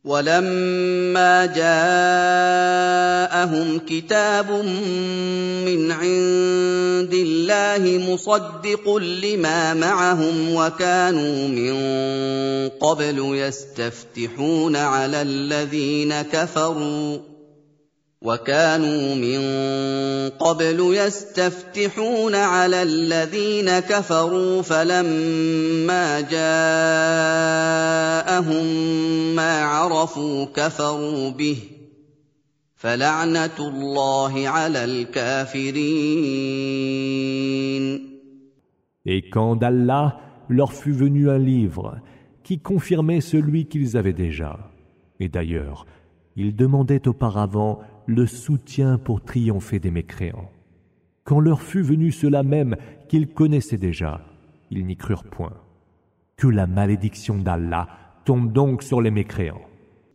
وَلَمَّا جَاءَهُمْ كِتَابٌ مِّنْ عِندِ اللَّهِ مُصَدِّقٌ لِّمَا مَعَهُمْ وَكَانُوا مِن قَبْلُ يَسْتَفْتِحُونَ عَلَى الَّذِينَ كَفَرُوا فَلَمَّا جَاءَهُم مَّا عَرَفُوا كَفَرُوا بِهِ فَلَعْنَةُ اللَّهِ عَلَى الْكَافِرِينَ. Et quand d'Allah leur fut venu un livre qui confirmait celui qu'ils avaient déjà, et d'ailleurs, ils demandaient auparavant le soutien pour triompher des mécréants. Quand leur fut venu cela même qu'ils connaissaient déjà, ils n'y crurent point. Que la malédiction d'Allah tombe donc sur les mécréants.